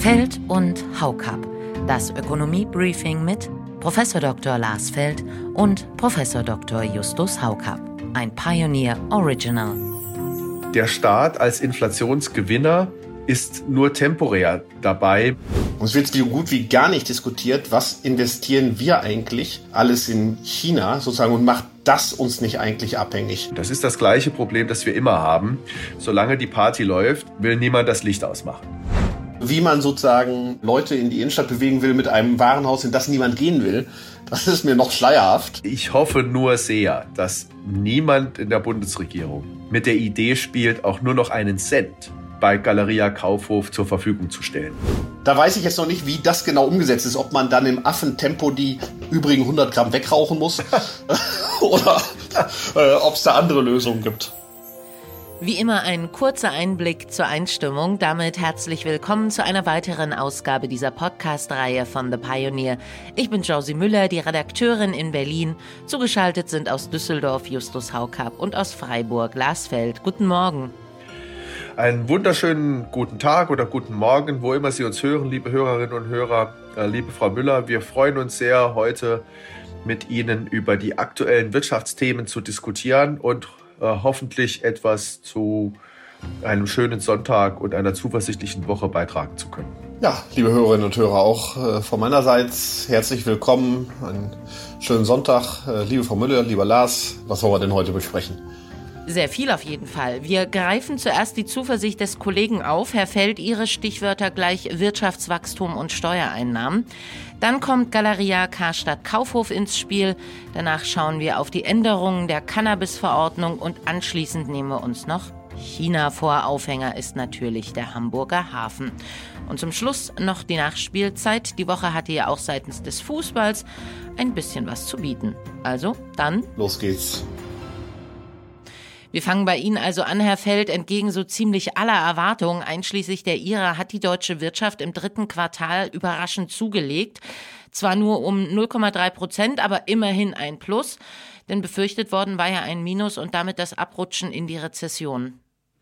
Feld und Haukapp. Das Ökonomie-Briefing mit Prof. Dr. Lars Feld und Prof. Dr. Justus Haukapp. Ein Pioneer Original. Der Staat als Inflationsgewinner ist nur temporär dabei. Und es wird so gut wie gar nicht diskutiert, was investieren wir eigentlich alles in China sozusagen und macht das uns nicht eigentlich abhängig. Das ist das gleiche Problem, das wir immer haben. Solange die Party läuft, will niemand das Licht ausmachen. Wie man sozusagen Leute in die Innenstadt bewegen will mit einem Warenhaus, in das niemand gehen will, das ist mir noch schleierhaft. Ich hoffe nur sehr, dass niemand in der Bundesregierung mit der Idee spielt, auch nur noch einen Cent bei Galeria Kaufhof zur Verfügung zu stellen. Da weiß ich jetzt noch nicht, wie das genau umgesetzt ist. Ob man dann im Affentempo die übrigen 100 Gramm wegrauchen muss oder ob es da andere Lösungen gibt. Wie immer ein kurzer Einblick zur Einstimmung. Damit herzlich willkommen zu einer weiteren Ausgabe dieser Podcast-Reihe von The Pioneer. Ich bin Josie Müller, die Redakteurin in Berlin. Zugeschaltet sind aus Düsseldorf Justus Haukapp und aus Freiburg Lars Feld. Guten Morgen. Einen wunderschönen guten Tag oder guten Morgen, wo immer Sie uns hören, liebe Hörerinnen und Hörer, liebe Frau Müller. Wir freuen uns sehr, heute mit Ihnen über die aktuellen Wirtschaftsthemen zu diskutieren und hoffentlich etwas zu einem schönen Sonntag und einer zuversichtlichen Woche beitragen zu können. Ja, liebe Hörerinnen und Hörer, auch von meinerseits herzlich willkommen. Einen schönen Sonntag. Liebe Frau Müller, lieber Lars, was wollen wir denn heute besprechen? Sehr viel auf jeden Fall. Wir greifen zuerst die Zuversicht des Kollegen auf. Herr Feld, Ihre Stichwörter gleich Wirtschaftswachstum und Steuereinnahmen. Dann kommt Galeria Karstadt Kaufhof ins Spiel. Danach schauen wir auf die Änderungen der Cannabis-Verordnung und anschließend nehmen wir uns noch China vor. Aufhänger ist natürlich der Hamburger Hafen. Und zum Schluss noch die Nachspielzeit. Die Woche hatte ja auch seitens des Fußballs ein bisschen was zu bieten. Also, dann los geht's. Wir fangen bei Ihnen also an, Herr Feld. Entgegen so ziemlich aller Erwartungen, einschließlich der Ihrer, hat die deutsche Wirtschaft im dritten Quartal überraschend zugelegt. Zwar nur um 0,3%, aber immerhin ein Plus. Denn befürchtet worden war ja ein Minus und damit das Abrutschen in die Rezession.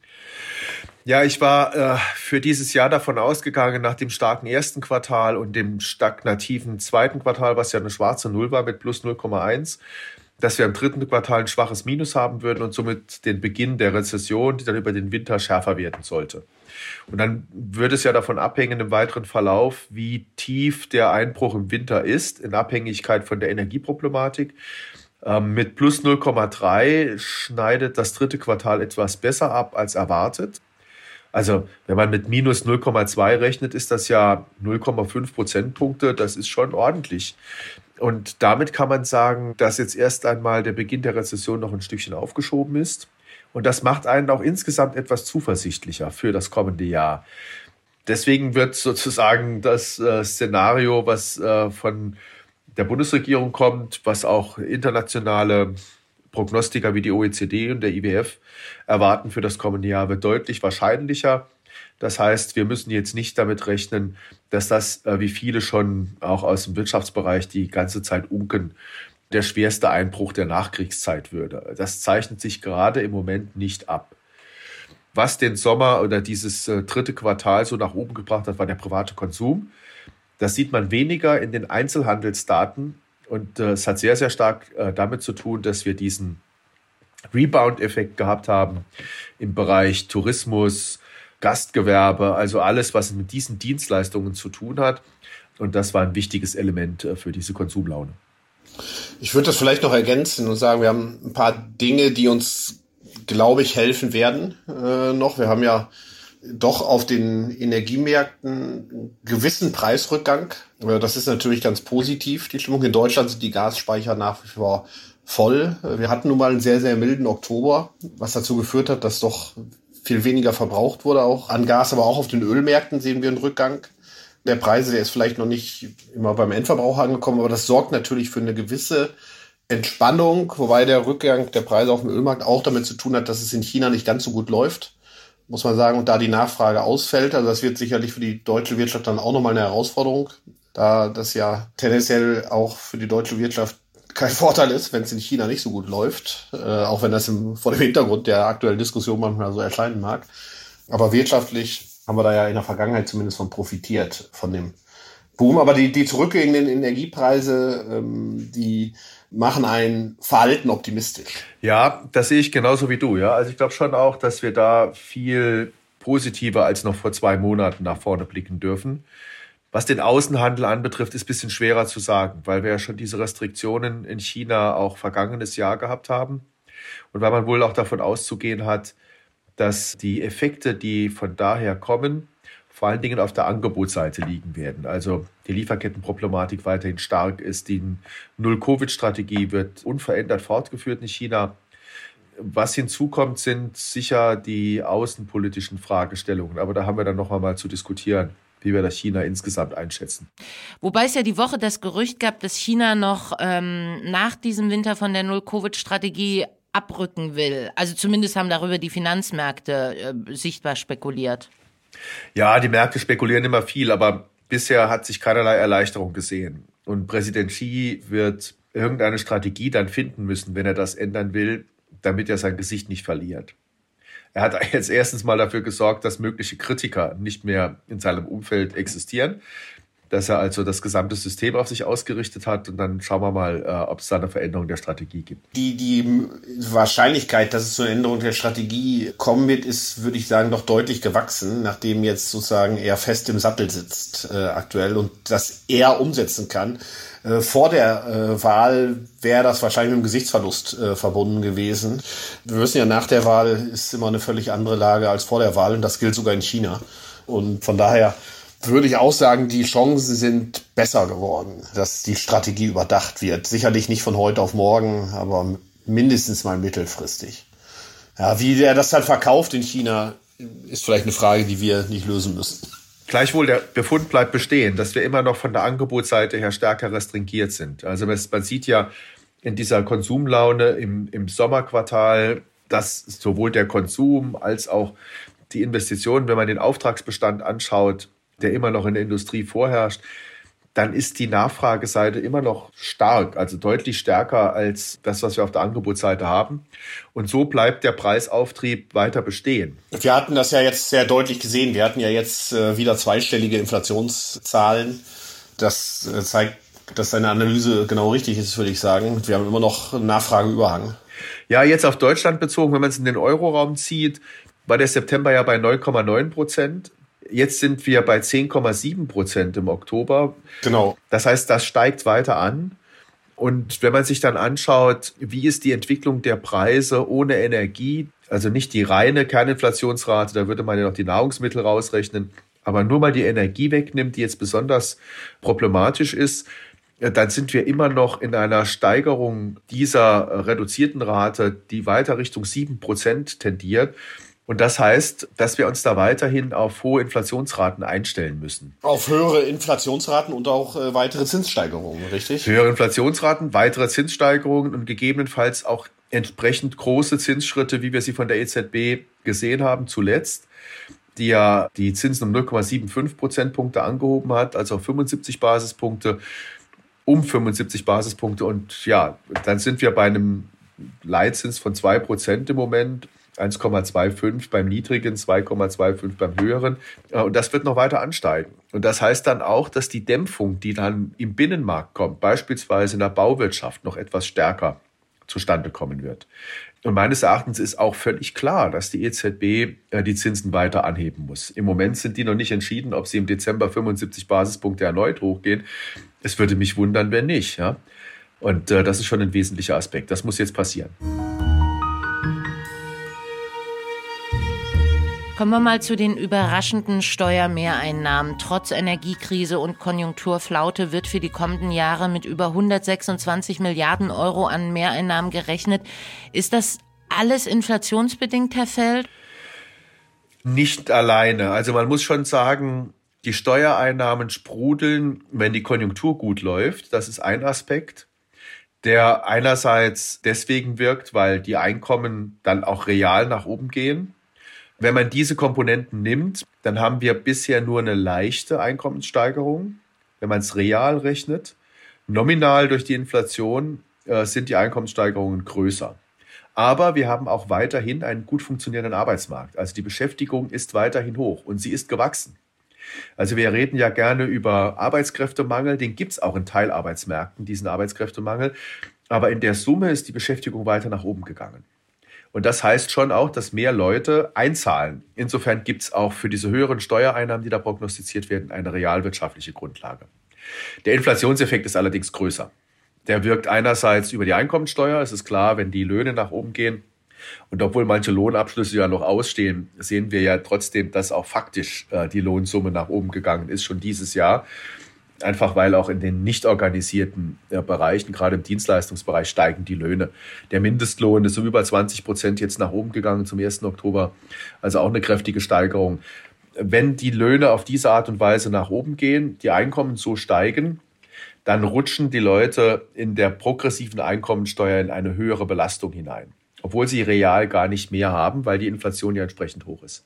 Ja, ich war für dieses Jahr davon ausgegangen, nach dem starken ersten Quartal und dem stagnativen zweiten Quartal, was ja eine schwarze Null war mit plus 0,1, dass wir im dritten Quartal ein schwaches Minus haben würden und somit den Beginn der Rezession, die dann über den Winter schärfer werden sollte. Und dann würde es ja davon abhängen im weiteren Verlauf, wie tief der Einbruch im Winter ist, in Abhängigkeit von der Energieproblematik. Mit plus 0,3 schneidet das dritte Quartal etwas besser ab als erwartet. Also wenn man mit minus 0,2 rechnet, ist das ja 0,5 Prozentpunkte. Das ist schon ordentlich. Und damit kann man sagen, dass jetzt erst einmal der Beginn der Rezession noch ein Stückchen aufgeschoben ist. Und das macht einen auch insgesamt etwas zuversichtlicher für das kommende Jahr. Deswegen wird sozusagen das Szenario, was von der Bundesregierung kommt, was auch internationale Prognostiker wie die OECD und der IWF erwarten für das kommende Jahr, wird deutlich wahrscheinlicher. Das heißt, wir müssen jetzt nicht damit rechnen, dass das, wie viele schon auch aus dem Wirtschaftsbereich die ganze Zeit unken, der schwerste Einbruch der Nachkriegszeit würde. Das zeichnet sich gerade im Moment nicht ab. Was den Sommer oder dieses dritte Quartal so nach oben gebracht hat, war der private Konsum. Das sieht man weniger in den Einzelhandelsdaten und es hat sehr, sehr stark damit zu tun, dass wir diesen Rebound-Effekt gehabt haben im Bereich Tourismus, Gastgewerbe, also alles, was mit diesen Dienstleistungen zu tun hat. Und das war ein wichtiges Element für diese Konsumlaune. Ich würde das vielleicht noch ergänzen und sagen, wir haben ein paar Dinge, die uns, glaube ich, helfen werden noch. Wir haben ja doch auf den Energiemärkten einen gewissen Preisrückgang. Das ist natürlich ganz positiv. Die Stimmung in Deutschland sind die Gasspeicher nach wie vor voll. Wir hatten nun mal einen sehr, sehr milden Oktober, was dazu geführt hat, dass doch viel weniger verbraucht wurde auch an Gas, aber auch auf den Ölmärkten sehen wir einen Rückgang der Preise. Der ist vielleicht noch nicht immer beim Endverbraucher angekommen, aber das sorgt natürlich für eine gewisse Entspannung, wobei der Rückgang der Preise auf dem Ölmarkt auch damit zu tun hat, dass es in China nicht ganz so gut läuft, muss man sagen, und da die Nachfrage ausfällt. Also das wird sicherlich für die deutsche Wirtschaft dann auch nochmal eine Herausforderung, da das ja tendenziell auch für die deutsche Wirtschaft kein Vorteil ist, wenn es in China nicht so gut läuft, auch wenn das vor dem Hintergrund der aktuellen Diskussion manchmal so erscheinen mag. Aber wirtschaftlich haben wir da ja in der Vergangenheit zumindest von profitiert, von dem Boom. Aber die zurückgehenden Energiepreise, die machen ein Verhalten optimistisch. Ja, das sehe ich genauso wie du. Ja, also ich glaube schon auch, dass wir da viel positiver als noch vor 2 Monaten nach vorne blicken dürfen. Was den Außenhandel anbetrifft, ist ein bisschen schwerer zu sagen, weil wir ja schon diese Restriktionen in China auch vergangenes Jahr gehabt haben. Und weil man wohl auch davon auszugehen hat, dass die Effekte, die von daher kommen, vor allen Dingen auf der Angebotsseite liegen werden. Also die Lieferkettenproblematik weiterhin stark ist. Die Null-Covid-Strategie wird unverändert fortgeführt in China. Was hinzukommt, sind sicher die außenpolitischen Fragestellungen. Aber da haben wir dann noch einmal zu diskutieren, wie wir das China insgesamt einschätzen. Wobei es ja die Woche das Gerücht gab, dass China noch nach diesem Winter von der Null-Covid-Strategie abrücken will. Also zumindest haben darüber die Finanzmärkte sichtbar spekuliert. Ja, die Märkte spekulieren immer viel, aber bisher hat sich keinerlei Erleichterung gesehen. Und Präsident Xi wird irgendeine Strategie dann finden müssen, wenn er das ändern will, damit er sein Gesicht nicht verliert. Er hat jetzt erstens mal dafür gesorgt, dass mögliche Kritiker nicht mehr in seinem Umfeld existieren, dass er also das gesamte System auf sich ausgerichtet hat. Und dann schauen wir mal, ob es da eine Veränderung der Strategie gibt. Die Wahrscheinlichkeit, dass es zu einer Änderung der Strategie kommen wird, ist, würde ich sagen, doch deutlich gewachsen, nachdem jetzt sozusagen er fest im Sattel sitzt aktuell und das er umsetzen kann. Vor der Wahl wäre das wahrscheinlich mit einem Gesichtsverlust verbunden gewesen. Wir wissen ja, nach der Wahl ist immer eine völlig andere Lage als vor der Wahl und das gilt sogar in China. Und von daher würde ich auch sagen, die Chancen sind besser geworden, dass die Strategie überdacht wird. Sicherlich nicht von heute auf morgen, aber mindestens mal mittelfristig. Ja, wie er das dann verkauft in China, ist vielleicht eine Frage, die wir nicht lösen müssen. Gleichwohl, der Befund bleibt bestehen, dass wir immer noch von der Angebotsseite her stärker restringiert sind. Also man sieht ja in dieser Konsumlaune im Sommerquartal, dass sowohl der Konsum als auch die Investitionen, wenn man den Auftragsbestand anschaut, der immer noch in der Industrie vorherrscht, dann ist die Nachfrageseite immer noch stark, also deutlich stärker als das, was wir auf der Angebotsseite haben. Und so bleibt der Preisauftrieb weiter bestehen. Wir hatten das ja jetzt sehr deutlich gesehen. Wir hatten ja jetzt wieder zweistellige Inflationszahlen. Das zeigt, dass deine Analyse genau richtig ist, würde ich sagen. Wir haben immer noch einen Nachfrageüberhang. Ja, jetzt auf Deutschland bezogen, wenn man es in den Euroraum zieht, war der September ja bei 9,9%. Jetzt sind wir bei 10,7% im Oktober. Genau. Das heißt, das steigt weiter an. Und wenn man sich dann anschaut, wie ist die Entwicklung der Preise ohne Energie, also nicht die reine Kerninflationsrate, da würde man ja noch die Nahrungsmittel rausrechnen, aber nur mal die Energie wegnimmt, die jetzt besonders problematisch ist, dann sind wir immer noch in einer Steigerung dieser reduzierten Rate, die weiter Richtung 7% tendiert. Und das heißt, dass wir uns da weiterhin auf hohe Inflationsraten einstellen müssen. Auf höhere Inflationsraten und auch weitere Zinssteigerungen, richtig? Höhere Inflationsraten, weitere Zinssteigerungen und gegebenenfalls auch entsprechend große Zinsschritte, wie wir sie von der EZB gesehen haben zuletzt, die ja die Zinsen um 0,75 Prozentpunkte angehoben hat, also auf 75 Basispunkte, um 75 Basispunkte. Und ja, dann sind wir bei einem Leitzins von 2% im Moment. 1,25 beim niedrigen, 2,25 beim höheren. Und das wird noch weiter ansteigen. Und das heißt dann auch, dass die Dämpfung, die dann im Binnenmarkt kommt, beispielsweise in der Bauwirtschaft, noch etwas stärker zustande kommen wird. Und meines Erachtens ist auch völlig klar, dass die EZB die Zinsen weiter anheben muss. Im Moment sind die noch nicht entschieden, ob sie im Dezember 75 Basispunkte erneut hochgehen. Es würde mich wundern, wenn nicht. Ja? Und das ist schon ein wesentlicher Aspekt. Das muss jetzt passieren. Kommen wir mal zu den überraschenden Steuermehreinnahmen. Trotz Energiekrise und Konjunkturflaute wird für die kommenden Jahre mit über 126 Milliarden Euro an Mehreinnahmen gerechnet. Ist das alles inflationsbedingt, Herr Feld? Nicht alleine. Also man muss schon sagen, die Steuereinnahmen sprudeln, wenn die Konjunktur gut läuft. Das ist ein Aspekt, der einerseits deswegen wirkt, weil die Einkommen dann auch real nach oben gehen. Wenn man diese Komponenten nimmt, dann haben wir bisher nur eine leichte Einkommenssteigerung, wenn man es real rechnet. Nominal durch die Inflation sind die Einkommenssteigerungen größer. Aber wir haben auch weiterhin einen gut funktionierenden Arbeitsmarkt. Also die Beschäftigung ist weiterhin hoch und sie ist gewachsen. Also wir reden ja gerne über Arbeitskräftemangel, den gibt es auch in Teilarbeitsmärkten, diesen Arbeitskräftemangel. Aber in der Summe ist die Beschäftigung weiter nach oben gegangen. Und das heißt schon auch, dass mehr Leute einzahlen. Insofern gibt es auch für diese höheren Steuereinnahmen, die da prognostiziert werden, eine realwirtschaftliche Grundlage. Der Inflationseffekt ist allerdings größer. Der wirkt einerseits über die Einkommensteuer. Es ist klar, wenn die Löhne nach oben gehen. Und obwohl manche Lohnabschlüsse ja noch ausstehen, sehen wir ja trotzdem, dass auch faktisch die Lohnsumme nach oben gegangen ist, schon dieses Jahr. Einfach weil auch in den nicht organisierten Bereichen, gerade im Dienstleistungsbereich, steigen die Löhne. Der Mindestlohn ist um über 20% jetzt nach oben gegangen zum 1. Oktober. Also auch eine kräftige Steigerung. Wenn die Löhne auf diese Art und Weise nach oben gehen, die Einkommen so steigen, dann rutschen die Leute in der progressiven Einkommensteuer in eine höhere Belastung hinein. Obwohl sie real gar nicht mehr haben, weil die Inflation ja entsprechend hoch ist.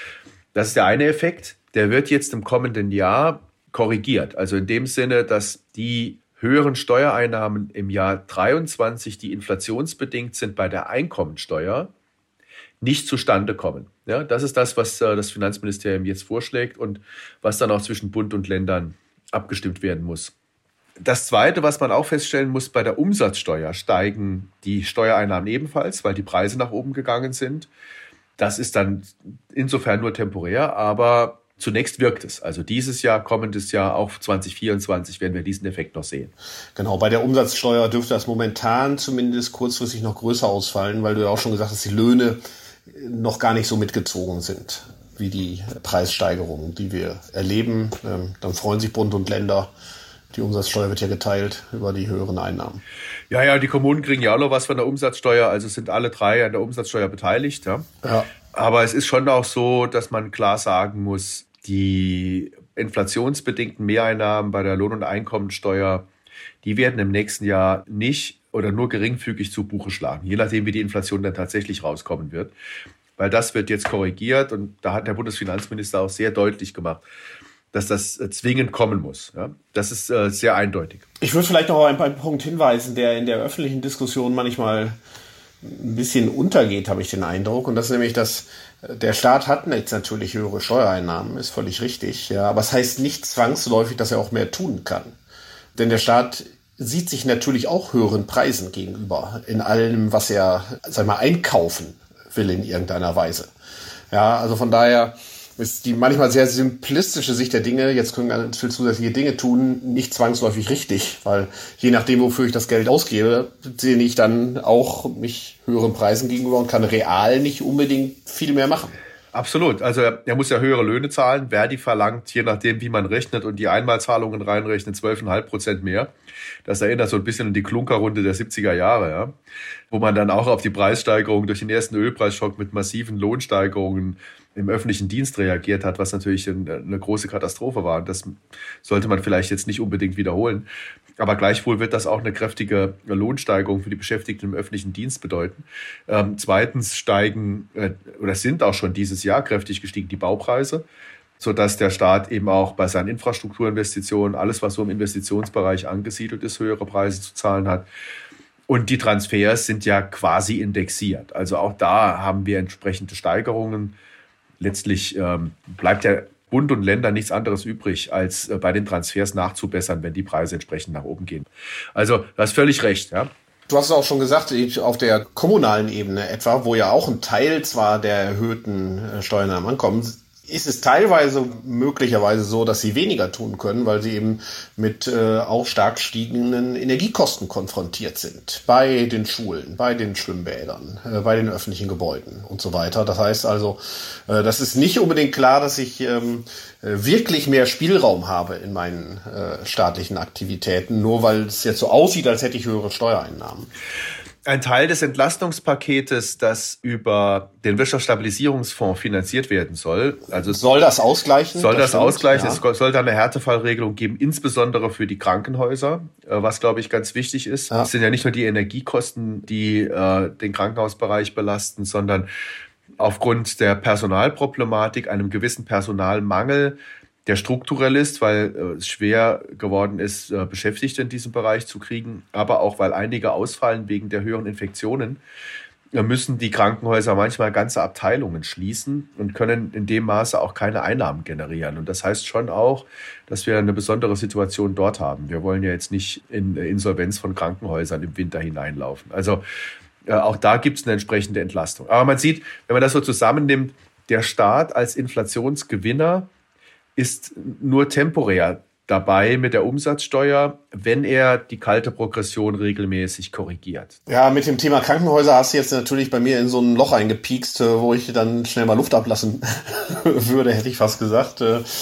Das ist der eine Effekt. Der wird jetzt im kommenden Jahr korrigiert. Also in dem Sinne, dass die höheren Steuereinnahmen im Jahr 23, die inflationsbedingt sind bei der Einkommensteuer, nicht zustande kommen. Ja, das ist das, was das Finanzministerium jetzt vorschlägt und was dann auch zwischen Bund und Ländern abgestimmt werden muss. Das Zweite, was man auch feststellen muss, bei der Umsatzsteuer steigen die Steuereinnahmen ebenfalls, weil die Preise nach oben gegangen sind. Das ist dann insofern nur temporär, aber zunächst wirkt es. Also dieses Jahr, kommendes Jahr, auch 2024 werden wir diesen Effekt noch sehen. Genau, bei der Umsatzsteuer dürfte das momentan zumindest kurzfristig noch größer ausfallen, weil du ja auch schon gesagt hast, die Löhne noch gar nicht so mitgezogen sind wie die Preissteigerungen, die wir erleben. Dann freuen sich Bund und Länder. Die Umsatzsteuer wird ja geteilt über die höheren Einnahmen. Ja, die Kommunen kriegen ja auch noch was von der Umsatzsteuer. Also sind alle drei an der Umsatzsteuer beteiligt. Ja. Aber es ist schon auch so, dass man klar sagen muss, die inflationsbedingten Mehreinnahmen bei der Lohn- und Einkommensteuer, die werden im nächsten Jahr nicht oder nur geringfügig zu Buche schlagen, je nachdem, wie die Inflation dann tatsächlich rauskommen wird. Weil das wird jetzt korrigiert und da hat der Bundesfinanzminister auch sehr deutlich gemacht, dass das zwingend kommen muss. Ja, das ist sehr eindeutig. Ich würde vielleicht noch auf einen Punkt hinweisen, der in der öffentlichen Diskussion manchmal ein bisschen untergeht, habe ich den Eindruck. Und das ist nämlich, dass der Staat hat jetzt natürlich höhere Steuereinnahmen, ist völlig richtig. Ja, aber es heißt nicht zwangsläufig, dass er auch mehr tun kann. Denn der Staat sieht sich natürlich auch höheren Preisen gegenüber in allem, was er, einkaufen will in irgendeiner Weise. Ja, also von daher ist die manchmal sehr simplistische Sicht der Dinge, jetzt können wir ganz viel zusätzliche Dinge tun, nicht zwangsläufig richtig, weil je nachdem, wofür ich das Geld ausgebe, sehe ich dann auch mich höheren Preisen gegenüber und kann real nicht unbedingt viel mehr machen. Absolut. Also er muss ja höhere Löhne zahlen. Verdi verlangt, je nachdem, wie man rechnet und die Einmalzahlungen reinrechnet, 12,5% mehr. Das erinnert so ein bisschen an die Klunkerrunde der 70er Jahre, ja, wo man dann auch auf die Preissteigerung durch den ersten Ölpreisschock mit massiven Lohnsteigerungen im öffentlichen Dienst reagiert hat, was natürlich eine große Katastrophe war. Und das sollte man vielleicht jetzt nicht unbedingt wiederholen. Aber gleichwohl wird das auch eine kräftige Lohnsteigerung für die Beschäftigten im öffentlichen Dienst bedeuten. Zweitens steigen oder sind auch schon dieses Jahr kräftig gestiegen die Baupreise, sodass der Staat eben auch bei seinen Infrastrukturinvestitionen, alles was so im Investitionsbereich angesiedelt ist, höhere Preise zu zahlen hat. Und die Transfers sind ja quasi indexiert. Also auch da haben wir entsprechende Steigerungen. Letztlich bleibt ja Bund und Länder nichts anderes übrig, als bei den Transfers nachzubessern, wenn die Preise entsprechend nach oben gehen. Also du hast völlig recht. Ja. Du hast es auch schon gesagt, auf der kommunalen Ebene etwa, wo ja auch ein Teil zwar der erhöhten Steuereinnahmen ankommen, ist es teilweise möglicherweise so, dass sie weniger tun können, weil sie eben mit auch stark steigenden Energiekosten konfrontiert sind. Bei den Schulen, bei den Schwimmbädern, bei den öffentlichen Gebäuden und so weiter. Das heißt also, das ist nicht unbedingt klar, dass ich wirklich mehr Spielraum habe in meinen staatlichen Aktivitäten, nur weil es jetzt so aussieht, als hätte ich höhere Steuereinnahmen. Ein Teil des Entlastungspaketes, das über den Wirtschaftsstabilisierungsfonds finanziert werden soll. Also soll das ausgleichen? Soll das ausgleichen. Ja. Es soll da eine Härtefallregelung geben, insbesondere für die Krankenhäuser, was, glaube ich, ganz wichtig ist. Es sind ja nicht nur die Energiekosten, die den Krankenhausbereich belasten, sondern aufgrund der Personalproblematik, einem gewissen Personalmangel, der strukturell ist, weil es schwer geworden ist, Beschäftigte in diesem Bereich zu kriegen, aber auch, weil einige ausfallen wegen der höheren Infektionen, müssen die Krankenhäuser manchmal ganze Abteilungen schließen und können in dem Maße auch keine Einnahmen generieren. Und das heißt schon auch, dass wir eine besondere Situation dort haben. Wir wollen ja jetzt nicht in Insolvenz von Krankenhäusern im Winter hineinlaufen. Also auch da gibt es eine entsprechende Entlastung. Aber man sieht, wenn man das so zusammennimmt, der Staat als Inflationsgewinner ist nur temporär dabei mit der Umsatzsteuer, wenn er die kalte Progression regelmäßig korrigiert. Ja, mit dem Thema Krankenhäuser hast du jetzt natürlich bei mir in so ein Loch eingepiekst, wo ich dann schnell mal Luft ablassen würde, hätte ich fast gesagt.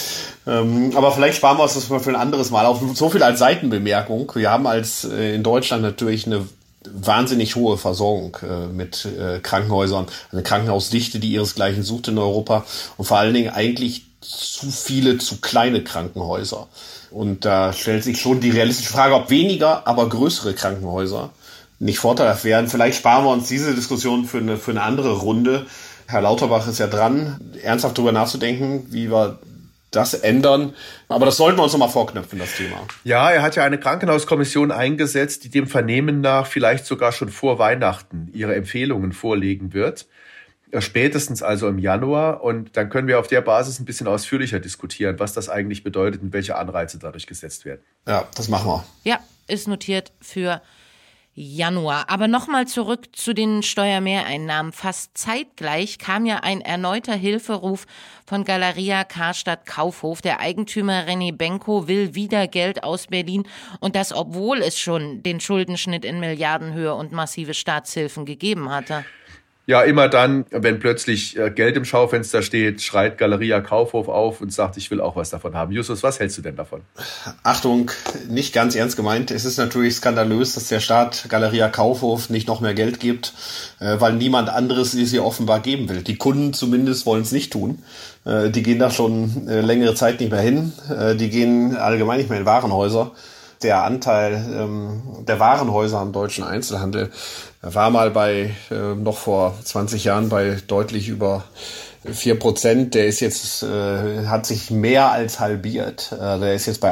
Aber vielleicht sparen wir uns das mal für ein anderes Mal auf. So viel als Seitenbemerkung. Wir haben in Deutschland natürlich eine wahnsinnig hohe Versorgung mit Krankenhäusern, eine Krankenhausdichte, die ihresgleichen sucht in Europa und vor allen Dingen eigentlich zu viele, zu kleine Krankenhäuser. Und da stellt sich schon die realistische Frage, ob weniger, aber größere Krankenhäuser nicht vorteilhaft wären. Vielleicht sparen wir uns diese Diskussion für eine andere Runde. Herr Lauterbach ist ja dran, ernsthaft darüber nachzudenken, wie wir das ändern. Aber das sollten wir uns nochmal vorknöpfen, das Thema. Ja, er hat ja eine Krankenhauskommission eingesetzt, die dem Vernehmen nach vielleicht sogar schon vor Weihnachten ihre Empfehlungen vorlegen wird. Spätestens also im Januar. Und dann können wir auf der Basis ein bisschen ausführlicher diskutieren, was das eigentlich bedeutet und welche Anreize dadurch gesetzt werden. Ja, das machen wir. Ja, ist notiert für Januar. Aber nochmal zurück zu den Steuermehreinnahmen. Fast zeitgleich kam ja ein erneuter Hilferuf von Galeria Karstadt Kaufhof. Der Eigentümer René Benko will wieder Geld aus Berlin. Und das, obwohl es schon den Schuldenschnitt in Milliardenhöhe und massive Staatshilfen gegeben hatte. Ja, immer dann, wenn plötzlich Geld im Schaufenster steht, schreit Galeria Kaufhof auf und sagt, ich will auch was davon haben. Justus, was hältst du denn davon? Achtung, nicht ganz ernst gemeint. Es ist natürlich skandalös, dass der Staat Galeria Kaufhof nicht noch mehr Geld gibt, weil niemand anderes es ihr offenbar geben will. Die Kunden zumindest wollen es nicht tun. Die gehen da schon längere Zeit nicht mehr hin. Die gehen allgemein nicht mehr in Warenhäuser. Der Anteil der Warenhäuser am deutschen Einzelhandel war mal noch vor 20 Jahren bei deutlich über 4%. Der ist jetzt, hat sich mehr als halbiert. Der ist jetzt bei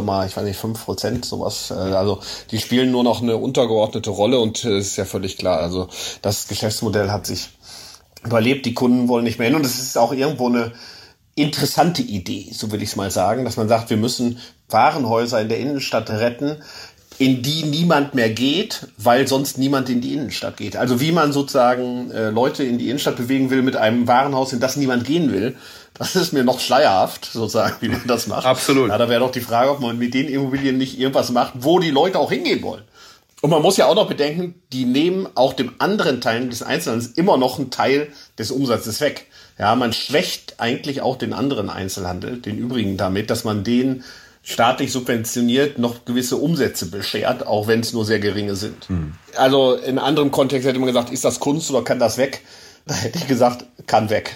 5%, sowas. Also die spielen nur noch eine untergeordnete Rolle und es ist ja völlig klar. Also das Geschäftsmodell hat sich überlebt. Die Kunden wollen nicht mehr hin und es ist auch irgendwo eine interessante Idee, so will ich es mal sagen, dass man sagt, wir müssen Warenhäuser in der Innenstadt retten, in die niemand mehr geht, weil sonst niemand in die Innenstadt geht. Also wie man sozusagen Leute in die Innenstadt bewegen will mit einem Warenhaus, in das niemand gehen will, das ist mir noch schleierhaft, sozusagen, wie man das macht. Absolut. Ja, da wäre doch die Frage, ob man mit den Immobilien nicht irgendwas macht, wo die Leute auch hingehen wollen. Und man muss ja auch noch bedenken, die nehmen auch dem anderen Teil des Einzelhandels immer noch einen Teil des Umsatzes weg. Ja, man schwächt eigentlich auch den anderen Einzelhandel, den übrigen damit, dass man den staatlich subventioniert noch gewisse Umsätze beschert, auch wenn es nur sehr geringe sind. Also in anderem Kontext hätte man gesagt, ist das Kunst oder kann das weg? Da hätte ich gesagt, kann weg.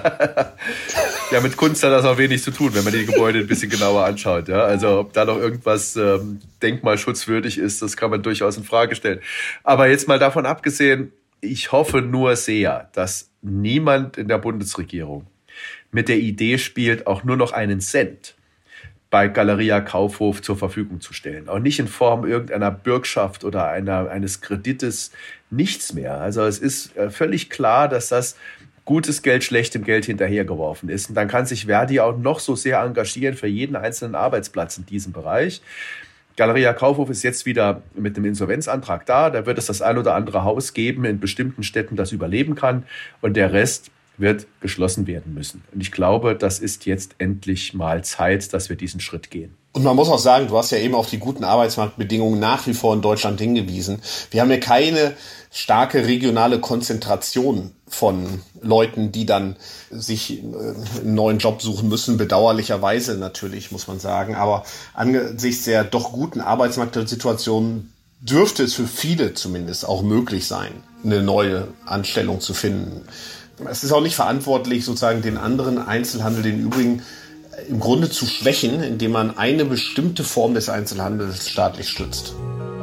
Ja, mit Kunst hat das auch wenig zu tun, wenn man die Gebäude ein bisschen genauer anschaut. Ja? Also ob da noch irgendwas denkmalschutzwürdig ist, das kann man durchaus in Frage stellen. Aber jetzt mal davon abgesehen, ich hoffe nur sehr, dass niemand in der Bundesregierung mit der Idee spielt, auch nur noch einen Cent bei Galeria Kaufhof zur Verfügung zu stellen. Auch nicht in Form irgendeiner Bürgschaft oder eines Kredites, nichts mehr. Also es ist völlig klar, dass das gutes Geld schlechtem Geld hinterhergeworfen ist. Und dann kann sich Verdi auch noch so sehr engagieren für jeden einzelnen Arbeitsplatz in diesem Bereich. Galeria Kaufhof ist jetzt wieder mit einem Insolvenzantrag da. Da wird es das ein oder andere Haus geben in bestimmten Städten, das überleben kann. Und der Rest wird geschlossen werden müssen. Und ich glaube, das ist jetzt endlich mal Zeit, dass wir diesen Schritt gehen. Und man muss auch sagen, du hast ja eben auf die guten Arbeitsmarktbedingungen nach wie vor in Deutschland hingewiesen. Wir haben ja keine starke regionale Konzentration von Leuten, die dann sich einen neuen Job suchen müssen. Bedauerlicherweise natürlich, muss man sagen. Aber angesichts der doch guten Arbeitsmarktsituation dürfte es für viele zumindest auch möglich sein, eine neue Anstellung zu finden. Es ist auch nicht verantwortlich, sozusagen den anderen Einzelhandel, den übrigen, im Grunde zu schwächen, indem man eine bestimmte Form des Einzelhandels staatlich stützt.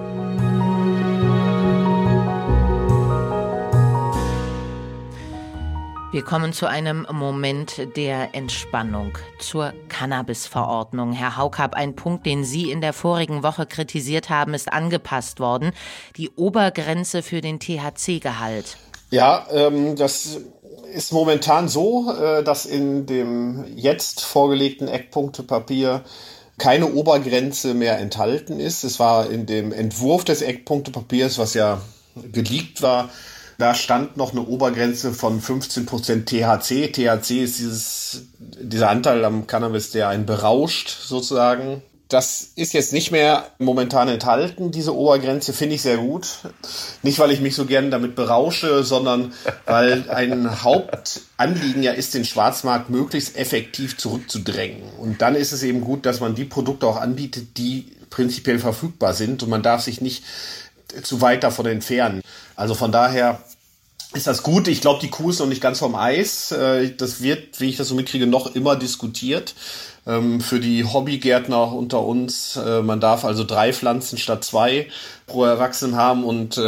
Wir kommen zu einem Moment der Entspannung, zur Cannabis-Verordnung. Herr Haukapp, ein Punkt, den Sie in der vorigen Woche kritisiert haben, ist angepasst worden. Die Obergrenze für den THC-Gehalt. Ja, das ist momentan so, dass in dem jetzt vorgelegten Eckpunktepapier keine Obergrenze mehr enthalten ist. Es war in dem Entwurf des Eckpunktepapiers, was ja geleakt war, da stand noch eine Obergrenze von 15% THC. THC ist dieser Anteil am Cannabis, der einen berauscht sozusagen. Das ist jetzt nicht mehr momentan enthalten, diese Obergrenze, finde ich sehr gut. Nicht, weil ich mich so gerne damit berausche, sondern weil ein Hauptanliegen ja ist, den Schwarzmarkt möglichst effektiv zurückzudrängen. Und dann ist es eben gut, dass man die Produkte auch anbietet, die prinzipiell verfügbar sind und man darf sich nicht zu weit davon entfernen. Also von daher ist das gut. Ich glaube, die Kuh ist noch nicht ganz vom Eis. Das wird, wie ich das so mitkriege, noch immer diskutiert. Für die Hobbygärtner unter uns, man darf also 3 Pflanzen statt 2 pro Erwachsenen haben und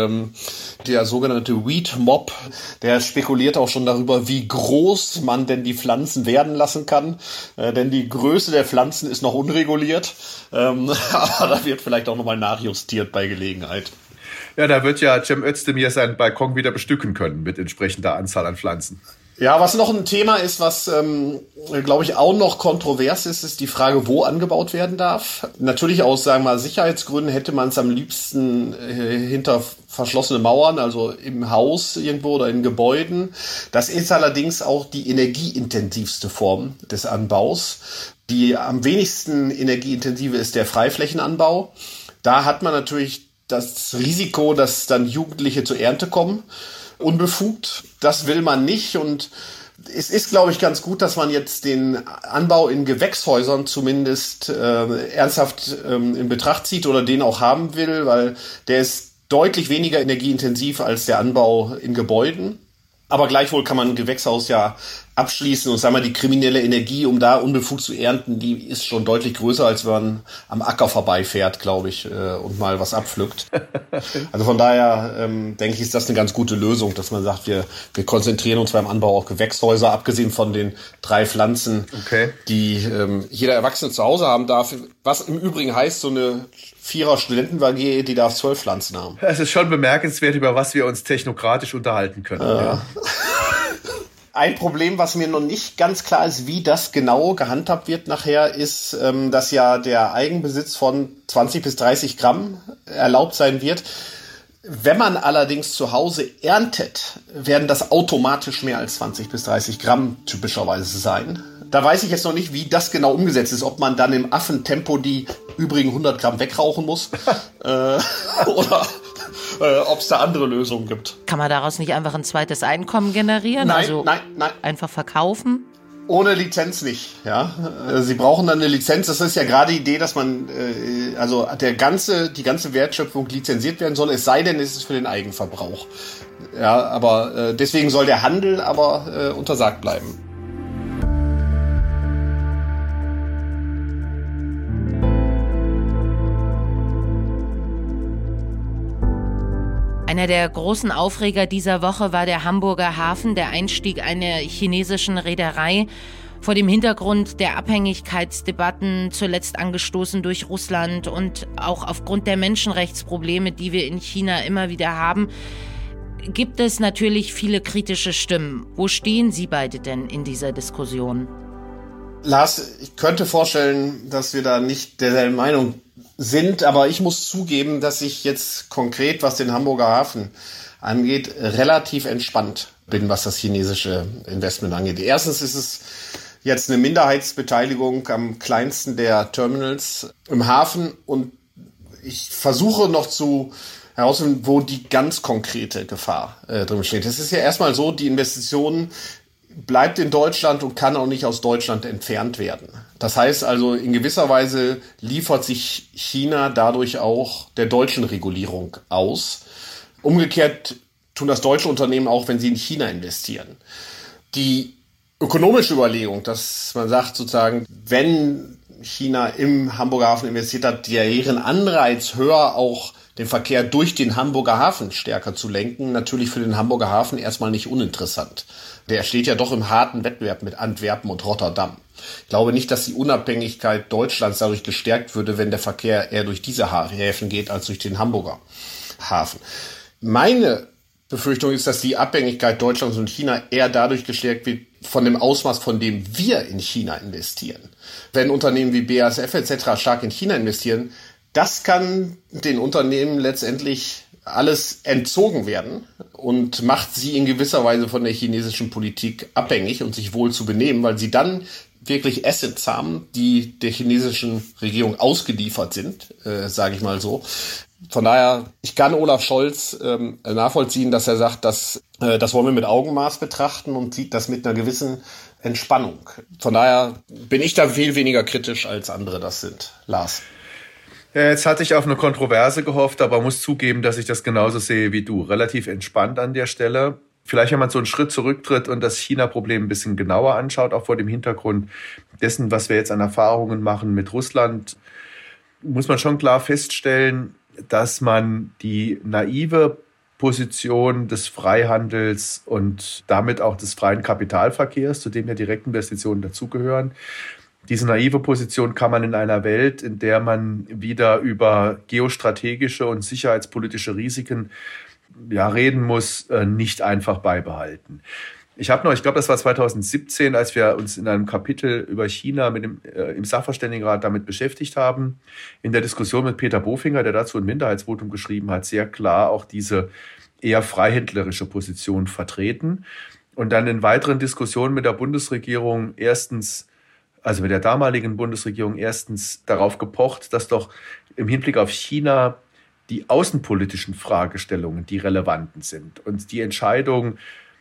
der sogenannte Weed Mob, der spekuliert auch schon darüber, wie groß man denn die Pflanzen werden lassen kann, denn die Größe der Pflanzen ist noch unreguliert, aber da wird vielleicht auch nochmal nachjustiert bei Gelegenheit. Ja, da wird ja Cem Özdemir seinen Balkon wieder bestücken können mit entsprechender Anzahl an Pflanzen. Ja, was noch ein Thema ist, was, glaube ich, auch noch kontrovers ist, ist die Frage, wo angebaut werden darf. Natürlich aus, sagen wir mal, Sicherheitsgründen hätte man es am liebsten hinter verschlossene Mauern, also im Haus irgendwo oder in Gebäuden. Das ist allerdings auch die energieintensivste Form des Anbaus. Die am wenigsten energieintensive ist der Freiflächenanbau. Da hat man natürlich das Risiko, dass dann Jugendliche zur Ernte kommen. Unbefugt. Das will man nicht und es ist, glaube ich, ganz gut, dass man jetzt den Anbau in Gewächshäusern zumindest ernsthaft in Betracht zieht oder den auch haben will, weil der ist deutlich weniger energieintensiv als der Anbau in Gebäuden. Aber gleichwohl kann man ein Gewächshaus ja abschließen und sagen wir, die kriminelle Energie, um da unbefugt zu ernten, die ist schon deutlich größer, als wenn man am Acker vorbeifährt, glaube ich, und mal was abpflückt. Also von daher denke ich, ist das eine ganz gute Lösung, dass man sagt, wir konzentrieren uns beim Anbau auf Gewächshäuser, abgesehen von den 3 Pflanzen, die jeder Erwachsene zu Hause haben darf. Was im Übrigen heißt, so eine 4er Studenten-WG, die darf 12 Pflanzen haben. Es ist schon bemerkenswert, über was wir uns technokratisch unterhalten können. Ja. Ein Problem, was mir noch nicht ganz klar ist, wie das genau gehandhabt wird nachher, ist, dass ja der Eigenbesitz von 20 bis 30 Gramm erlaubt sein wird. Wenn man allerdings zu Hause erntet, werden das automatisch mehr als 20 bis 30 Gramm typischerweise sein. Da weiß ich jetzt noch nicht, wie das genau umgesetzt ist, ob man dann im Affentempo die übrigen 100 Gramm wegrauchen muss oder ob es da andere Lösungen gibt. Kann man daraus nicht einfach ein zweites Einkommen generieren? Nein. Einfach verkaufen? Ohne Lizenz nicht, ja. Sie brauchen dann eine Lizenz. Das ist ja gerade die Idee, dass man, die ganze Wertschöpfung lizenziert werden soll, es sei denn, es ist für den Eigenverbrauch. Ja, aber deswegen soll der Handel aber untersagt bleiben. Einer der großen Aufreger dieser Woche war der Hamburger Hafen, der Einstieg einer chinesischen Reederei. Vor dem Hintergrund der Abhängigkeitsdebatten, zuletzt angestoßen durch Russland und auch aufgrund der Menschenrechtsprobleme, die wir in China immer wieder haben, gibt es natürlich viele kritische Stimmen. Wo stehen Sie beide denn in dieser Diskussion? Lars, ich könnte vorstellen, dass wir da nicht derselben Meinung sind, aber ich muss zugeben, dass ich jetzt konkret, was den Hamburger Hafen angeht, relativ entspannt bin, was das chinesische Investment angeht. Erstens ist es jetzt eine Minderheitsbeteiligung am kleinsten der Terminals im Hafen und ich versuche noch herauszufinden, wo die ganz konkrete Gefahr drin steht. Es ist ja erstmal so, die Investition bleibt in Deutschland und kann auch nicht aus Deutschland entfernt werden. Das heißt also, in gewisser Weise liefert sich China dadurch auch der deutschen Regulierung aus. Umgekehrt tun das deutsche Unternehmen auch, wenn sie in China investieren. Die ökonomische Überlegung, dass man sagt sozusagen, wenn China im Hamburger Hafen investiert hat, deren Anreiz höher auch den Verkehr durch den Hamburger Hafen stärker zu lenken, natürlich für den Hamburger Hafen erstmal nicht uninteressant. Der steht ja doch im harten Wettbewerb mit Antwerpen und Rotterdam. Ich glaube nicht, dass die Unabhängigkeit Deutschlands dadurch gestärkt würde, wenn der Verkehr eher durch diese Häfen geht, als durch den Hamburger Hafen. Meine Befürchtung ist, dass die Abhängigkeit Deutschlands und China eher dadurch gestärkt wird, von dem Ausmaß, von dem wir in China investieren. Wenn Unternehmen wie BASF etc. stark in China investieren, das kann den Unternehmen letztendlich alles entzogen werden und macht sie in gewisser Weise von der chinesischen Politik abhängig und sich wohl zu benehmen, weil sie dann wirklich Assets haben, die der chinesischen Regierung ausgeliefert sind, sage ich mal so. Von daher, ich kann Olaf Scholz nachvollziehen, dass er sagt, das wollen wir mit Augenmaß betrachten und sieht das mit einer gewissen Entspannung. Von daher bin ich da viel weniger kritisch, als andere das sind. Lars? Ja, jetzt hatte ich auf eine Kontroverse gehofft, aber muss zugeben, dass ich das genauso sehe wie du. Relativ entspannt an der Stelle. Vielleicht, wenn man so einen Schritt zurücktritt und das China-Problem ein bisschen genauer anschaut, auch vor dem Hintergrund dessen, was wir jetzt an Erfahrungen machen mit Russland, muss man schon klar feststellen, dass man die naive Position des Freihandels und damit auch des freien Kapitalverkehrs, zu dem ja Direktinvestitionen dazugehören, diese naive Position kann man in einer Welt, in der man wieder über geostrategische und sicherheitspolitische Risiken reden muss, nicht einfach beibehalten. Ich glaube, das war 2017, als wir uns in einem Kapitel über China im Sachverständigenrat damit beschäftigt haben, in der Diskussion mit Peter Bofinger, der dazu ein Minderheitsvotum geschrieben hat, sehr klar auch diese eher freihändlerische Position vertreten. Und dann in weiteren Diskussionen mit der Bundesregierung mit der damaligen Bundesregierung erstens darauf gepocht, dass doch im Hinblick auf China die außenpolitischen Fragestellungen die relevanten sind und die Entscheidung,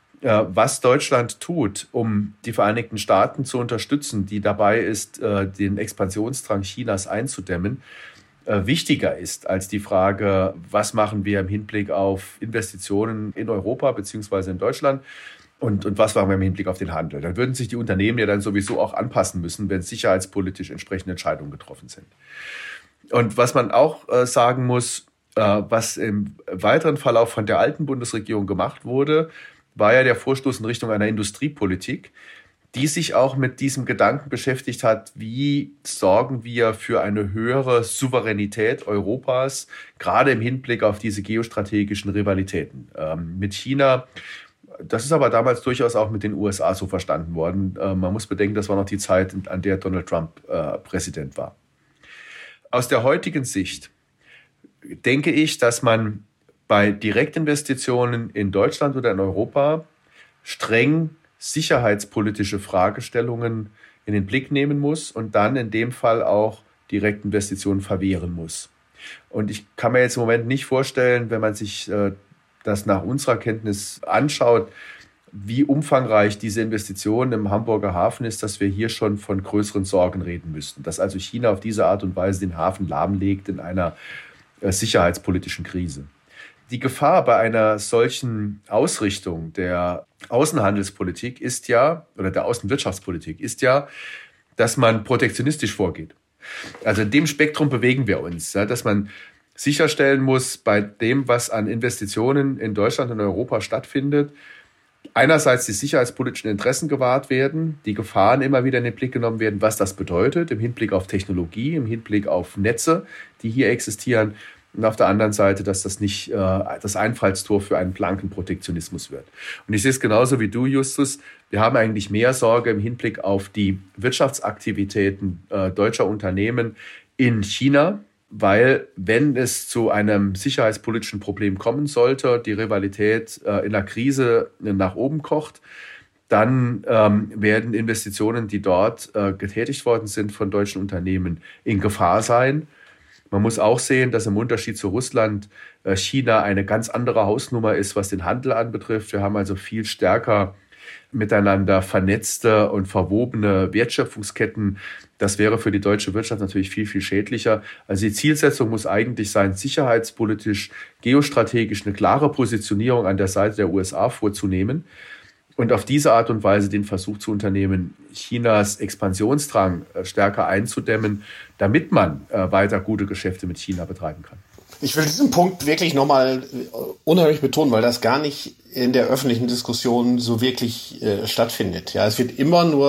was Deutschland tut, um die Vereinigten Staaten zu unterstützen, die dabei ist, den Expansionsdrang Chinas einzudämmen, wichtiger ist als die Frage, was machen wir im Hinblick auf Investitionen in Europa bzw. in Deutschland und was machen wir im Hinblick auf den Handel. Dann würden sich die Unternehmen ja dann sowieso auch anpassen müssen, wenn sicherheitspolitisch entsprechende Entscheidungen getroffen sind. Und was man auch sagen muss, was im weiteren Verlauf von der alten Bundesregierung gemacht wurde, war ja der Vorstoß in Richtung einer Industriepolitik, die sich auch mit diesem Gedanken beschäftigt hat, wie sorgen wir für eine höhere Souveränität Europas, gerade im Hinblick auf diese geostrategischen Rivalitäten mit China. Das ist aber damals durchaus auch mit den USA so verstanden worden. Man muss bedenken, das war noch die Zeit, an der Donald Trump Präsident war. Aus der heutigen Sicht denke ich, dass man bei Direktinvestitionen in Deutschland oder in Europa streng sicherheitspolitische Fragestellungen in den Blick nehmen muss und dann in dem Fall auch Direktinvestitionen verwehren muss. Und ich kann mir jetzt im Moment nicht vorstellen, wenn man sich das nach unserer Kenntnis anschaut, wie umfangreich diese Investition im Hamburger Hafen ist, dass wir hier schon von größeren Sorgen reden müssten. Dass also China auf diese Art und Weise den Hafen lahmlegt in einer sicherheitspolitischen Krise. Die Gefahr bei einer solchen Ausrichtung der Außenhandelspolitik oder der Außenwirtschaftspolitik ist ja, dass man protektionistisch vorgeht. Also in dem Spektrum bewegen wir uns, dass man sicherstellen muss, bei dem, was an Investitionen in Deutschland und Europa stattfindet, einerseits die sicherheitspolitischen Interessen gewahrt werden, die Gefahren immer wieder in den Blick genommen werden, was das bedeutet im Hinblick auf Technologie, im Hinblick auf Netze, die hier existieren. Und auf der anderen Seite, dass das nicht das Einfallstor für einen blanken Protektionismus wird. Und ich sehe es genauso wie du, Justus. Wir haben eigentlich mehr Sorge im Hinblick auf die Wirtschaftsaktivitäten deutscher Unternehmen in China, weil wenn es zu einem sicherheitspolitischen Problem kommen sollte, die Rivalität in der Krise nach oben kocht, dann werden Investitionen, die dort getätigt worden sind von deutschen Unternehmen, in Gefahr sein. Man muss auch sehen, dass im Unterschied zu Russland China eine ganz andere Hausnummer ist, was den Handel anbetrifft. Wir haben also viel stärker miteinander vernetzte und verwobene Wertschöpfungsketten. Das wäre für die deutsche Wirtschaft natürlich viel, viel schädlicher. Also die Zielsetzung muss eigentlich sein, sicherheitspolitisch, geostrategisch eine klare Positionierung an der Seite der USA vorzunehmen und auf diese Art und Weise den Versuch zu unternehmen, Chinas Expansionsdrang stärker einzudämmen, damit man weiter gute Geschäfte mit China betreiben kann. Ich will diesen Punkt wirklich nochmal unheimlich betonen, weil das gar nicht in der öffentlichen Diskussion so wirklich stattfindet. Ja, es wird immer nur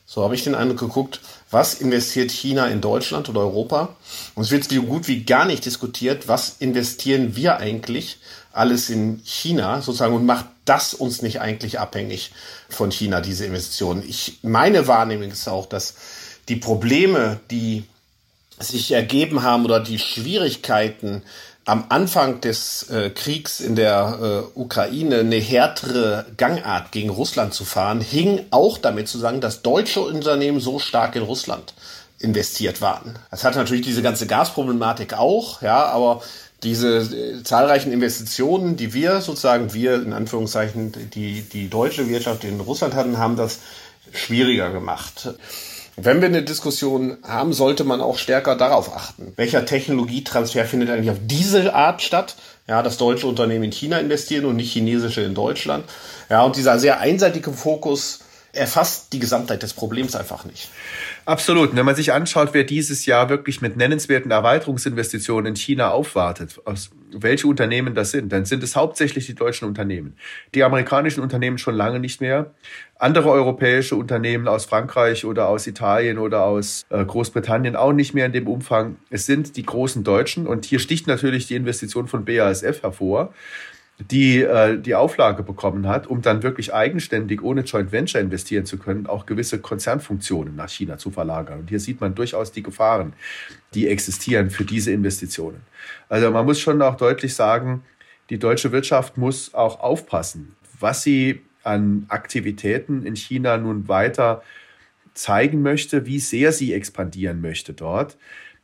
So habe ich den Eindruck geguckt, was investiert China in Deutschland oder Europa? Und es wird so gut wie gar nicht diskutiert, was investieren wir eigentlich alles in China sozusagen und macht das uns nicht eigentlich abhängig von China, diese Investitionen. Meine Wahrnehmung ist auch, dass die Probleme, die sich ergeben haben oder die Schwierigkeiten am Anfang des Kriegs in der Ukraine eine härtere Gangart gegen Russland zu fahren, hing auch damit zusammen, dass deutsche Unternehmen so stark in Russland investiert waren. Das hat natürlich diese ganze Gasproblematik auch, ja, aber diese zahlreichen Investitionen, die wir in Anführungszeichen, die deutsche Wirtschaft in Russland hatten, haben das schwieriger gemacht. Wenn wir eine Diskussion haben, sollte man auch stärker darauf achten. Welcher Technologietransfer findet eigentlich auf diese Art statt? Ja, dass deutsche Unternehmen in China investieren und nicht chinesische in Deutschland. Ja, und dieser sehr einseitige Fokus erfasst die Gesamtheit des Problems einfach nicht. Absolut. Und wenn man sich anschaut, wer dieses Jahr wirklich mit nennenswerten Erweiterungsinvestitionen in China aufwartet, welche Unternehmen das sind, dann sind es hauptsächlich die deutschen Unternehmen. Die amerikanischen Unternehmen schon lange nicht mehr. Andere europäische Unternehmen aus Frankreich oder aus Italien oder aus Großbritannien auch nicht mehr in dem Umfang. Es sind die großen Deutschen. Und hier sticht natürlich die Investition von BASF hervor, die die Auflage bekommen hat, um dann wirklich eigenständig ohne Joint Venture investieren zu können, auch gewisse Konzernfunktionen nach China zu verlagern. Und hier sieht man durchaus die Gefahren, die existieren für diese Investitionen. Also man muss schon auch deutlich sagen, die deutsche Wirtschaft muss auch aufpassen, was sie an Aktivitäten in China nun weiter zeigen möchte, wie sehr sie expandieren möchte dort,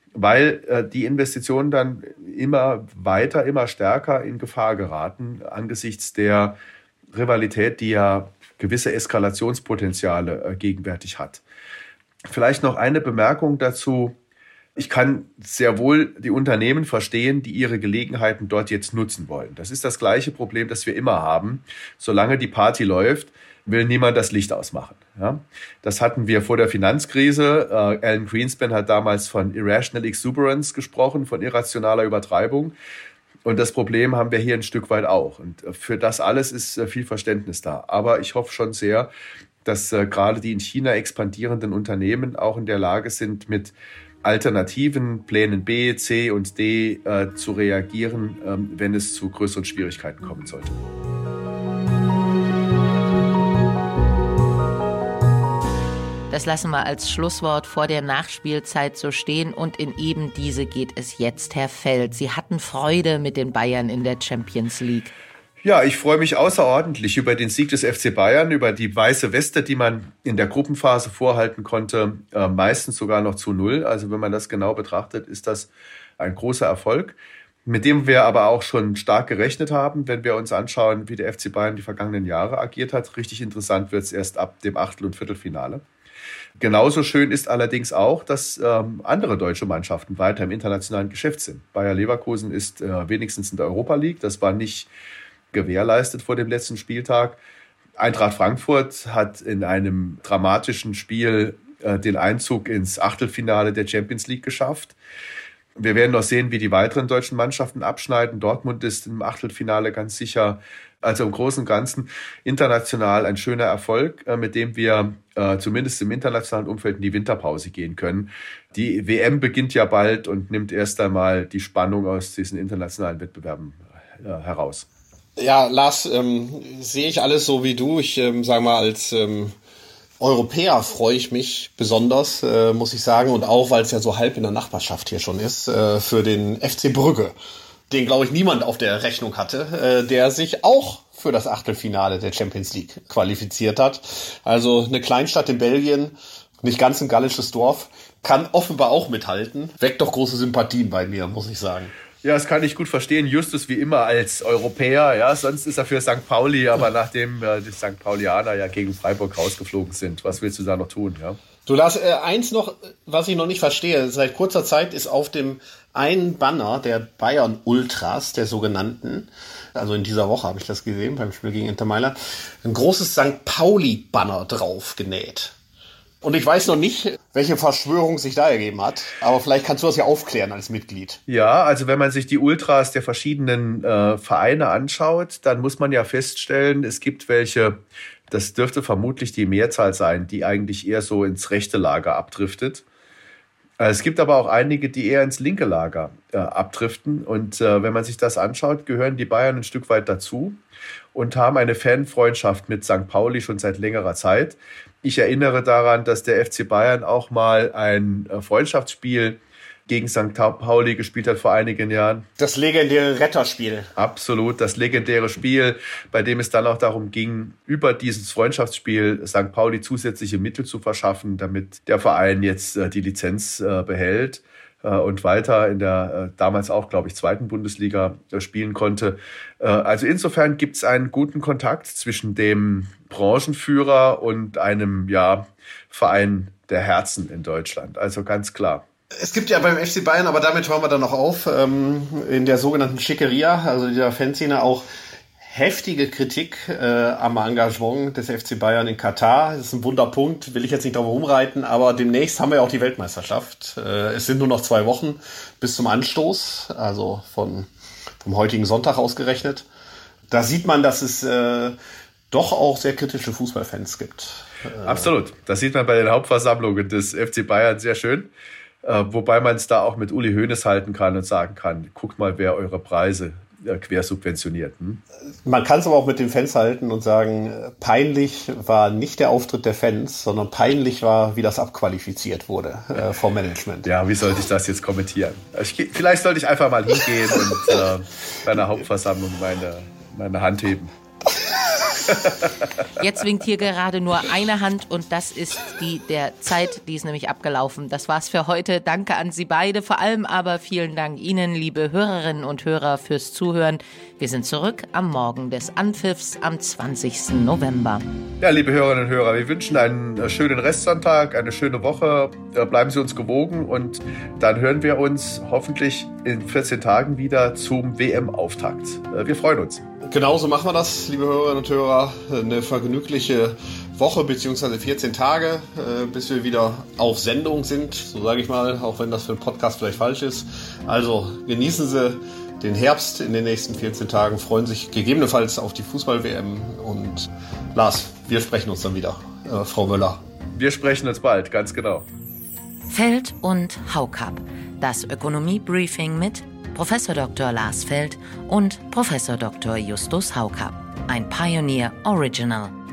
weil die Investitionen dann immer weiter, immer stärker in Gefahr geraten angesichts der Rivalität, die ja gewisse Eskalationspotenziale gegenwärtig hat. Vielleicht noch eine Bemerkung dazu. Ich kann sehr wohl die Unternehmen verstehen, die ihre Gelegenheiten dort jetzt nutzen wollen. Das ist das gleiche Problem, das wir immer haben. Solange die Party läuft, will niemand das Licht ausmachen. Ja? Das hatten wir vor der Finanzkrise. Alan Greenspan hat damals von Irrational Exuberance gesprochen, von irrationaler Übertreibung. Und das Problem haben wir hier ein Stück weit auch. Und für das alles ist viel Verständnis da. Aber ich hoffe schon sehr, dass gerade die in China expandierenden Unternehmen auch in der Lage sind, mit alternativen Plänen B, C und D zu reagieren, wenn es zu größeren Schwierigkeiten kommen sollte. Das lassen wir als Schlusswort vor der Nachspielzeit so stehen und in eben diese geht es jetzt, Herr Feld. Sie hatten Freude mit den Bayern in der Champions League. Ja, ich freue mich außerordentlich über den Sieg des FC Bayern, über die weiße Weste, die man in der Gruppenphase vorhalten konnte, meistens sogar noch zu 0. Also wenn man das genau betrachtet, ist das ein großer Erfolg, mit dem wir aber auch schon stark gerechnet haben, wenn wir uns anschauen, wie der FC Bayern die vergangenen Jahre agiert hat. Richtig interessant wird es erst ab dem Achtel- und Viertelfinale. Genauso schön ist allerdings auch, dass andere deutsche Mannschaften weiter im internationalen Geschäft sind. Bayer Leverkusen ist wenigstens in der Europa League. Das war nicht gewährleistet vor dem letzten Spieltag. Eintracht Frankfurt hat in einem dramatischen Spiel den Einzug ins Achtelfinale der Champions League geschafft. Wir werden noch sehen, wie die weiteren deutschen Mannschaften abschneiden. Dortmund ist im Achtelfinale ganz sicher. Also im Großen und Ganzen international ein schöner Erfolg, mit dem wir zumindest im internationalen Umfeld in die Winterpause gehen können. Die WM beginnt ja bald und nimmt erst einmal die Spannung aus diesen internationalen Wettbewerben heraus. Ja, Lars, sehe ich alles so wie du. Ich sage mal, als Europäer freue ich mich besonders, muss ich sagen. Und auch, weil es ja so halb in der Nachbarschaft hier schon ist, für den FC Brügge. Den, glaube ich, niemand auf der Rechnung hatte, der sich auch für das Achtelfinale der Champions League qualifiziert hat. Also eine Kleinstadt in Belgien, nicht ganz ein gallisches Dorf, kann offenbar auch mithalten. Weckt doch große Sympathien bei mir, muss ich sagen. Ja, das kann ich gut verstehen. Justus wie immer als Europäer, ja, sonst ist er für St. Pauli, aber nachdem die St. Paulianer ja gegen Freiburg rausgeflogen sind, was willst du da noch tun, ja? Du Lars, eins noch, was ich noch nicht verstehe. Seit kurzer Zeit ist auf dem einen Banner der Bayern Ultras, der sogenannten, also in dieser Woche habe ich das gesehen, beim Spiel gegen Inter Mailand, ein großes St. Pauli-Banner drauf genäht. Und ich weiß noch nicht, welche Verschwörung sich da ergeben hat, aber vielleicht kannst du das ja aufklären als Mitglied. Ja, also wenn man sich die Ultras der verschiedenen Vereine anschaut, dann muss man ja feststellen, es gibt welche, Das dürfte vermutlich die Mehrzahl sein, die eigentlich eher so ins rechte Lager abdriftet. Es gibt aber auch einige, die eher ins linke Lager abdriften. Und wenn man sich das anschaut, gehören die Bayern ein Stück weit dazu und haben eine Fanfreundschaft mit St. Pauli schon seit längerer Zeit. Ich erinnere daran, dass der FC Bayern auch mal ein Freundschaftsspiel gegen St. Pauli gespielt hat vor einigen Jahren. Das legendäre Retterspiel. Absolut, das legendäre Spiel, bei dem es dann auch darum ging, über dieses Freundschaftsspiel St. Pauli zusätzliche Mittel zu verschaffen, damit der Verein jetzt die Lizenz behält und weiter in der damals auch, glaube ich, 2. Bundesliga spielen konnte. Also insofern gibt es einen guten Kontakt zwischen dem Branchenführer und einem Verein der Herzen in Deutschland. Also ganz klar. Es gibt ja beim FC Bayern, aber damit hören wir dann noch auf, in der sogenannten Schickeria, also dieser Fanszene, auch heftige Kritik am Engagement des FC Bayern in Katar. Das ist ein Wunderpunkt, will ich jetzt nicht drauf rumreiten, aber demnächst haben wir ja auch die Weltmeisterschaft. Es sind nur noch 2 Wochen bis zum Anstoß, also vom heutigen Sonntag ausgerechnet. Da sieht man, dass es doch auch sehr kritische Fußballfans gibt. Absolut, das sieht man bei den Hauptversammlungen des FC Bayern sehr schön. Wobei man es da auch mit Uli Hoeneß halten kann und sagen kann, guckt mal, wer eure Preise quersubventioniert. Man kann es aber auch mit den Fans halten und sagen, peinlich war nicht der Auftritt der Fans, sondern peinlich war, wie das abqualifiziert wurde vom Management. Ja, wie sollte ich das jetzt kommentieren? Vielleicht sollte ich einfach mal hingehen und bei einer Hauptversammlung meine Hand heben. Jetzt winkt hier gerade nur eine Hand und das ist die der Zeit, die ist nämlich abgelaufen. Das war's für heute. Danke an Sie beide, vor allem aber vielen Dank Ihnen, liebe Hörerinnen und Hörer, fürs Zuhören. Wir sind zurück am Morgen des Anpfiffs am 20. November. Ja, liebe Hörerinnen und Hörer, wir wünschen einen schönen Restsonntag, eine schöne Woche. Bleiben Sie uns gewogen und dann hören wir uns hoffentlich in 14 Tagen wieder zum WM-Auftakt. Wir freuen uns. Genauso machen wir das, liebe Hörerinnen und Hörer. Eine vergnügliche Woche bzw. 14 Tage, bis wir wieder auf Sendung sind, so sage ich mal, auch wenn das für einen Podcast vielleicht falsch ist. Also genießen Sie den Herbst in den nächsten 14 Tagen, freuen sich gegebenenfalls auf die Fußball-WM und Lars, wir sprechen uns dann wieder, Frau Möller. Wir sprechen uns bald, ganz genau. Feld und Haukapp, das Ökonomie-Briefing mit Prof. Dr. Lars Feld und Prof. Dr. Justus Haukapp. Ein Pioneer Original.